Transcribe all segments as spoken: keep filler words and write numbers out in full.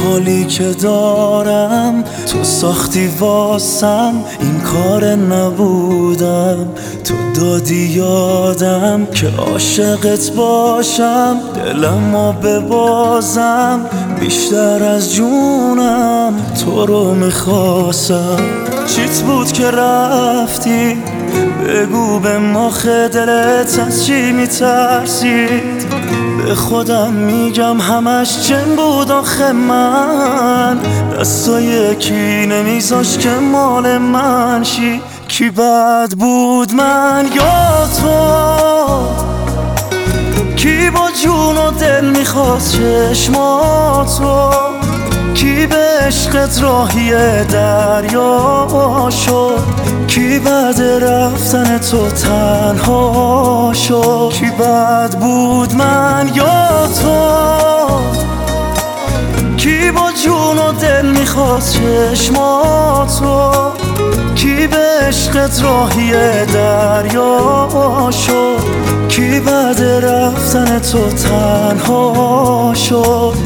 حالی که دارم تو ساختی واسم، این کار نبودم، تو دادی یادم که عاشقت باشم، دلمو ببازم بیشتر از جونم، تو رو میخواستم. چیت بود که رفتی؟ بگو به مخ دلت از چی میترسید؟ به خودم میگم همش جن بود آخه، من دستا یکی نمیذاش که مال من شی. کی بد بود، من یا تو؟ کی با جون و دل میخواست چشماتو؟ کی به عشقت راهی دریا شد؟ کی بعد رفتن تو تنها شد؟ کی بد بود، من یا تو؟ کی با جون و دل میخواست چشماتو؟ کی به عشقت راهی دریا شد؟ کی بعد رفتن تو تنها شد؟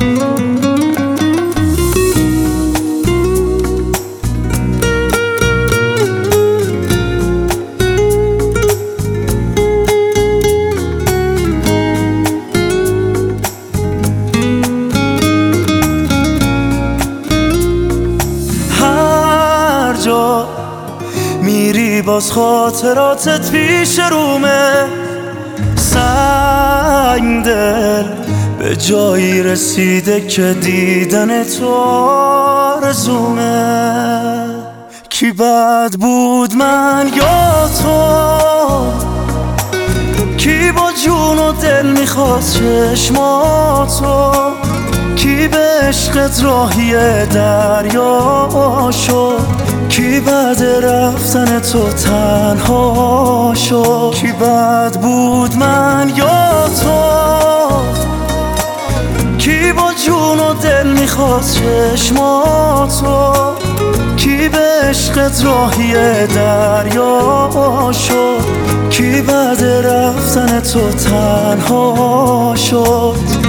میری باز خاطراتت پیش رومه، سنگ دل به جایی رسیده که دیدن تو آرزومه. کی بد بود، من یا تو؟ کی با جون و دل میخواست چشماتو؟ کی به عشقت راهی دریا شد؟ کی بعد رفتن تو تنها شد؟ کی بد بود، من یا تو؟ کی با جون و دل میخواست چشماتو؟ کی به عشقت راهی دریا شد؟ کی بعد رفتن تو تنها شد؟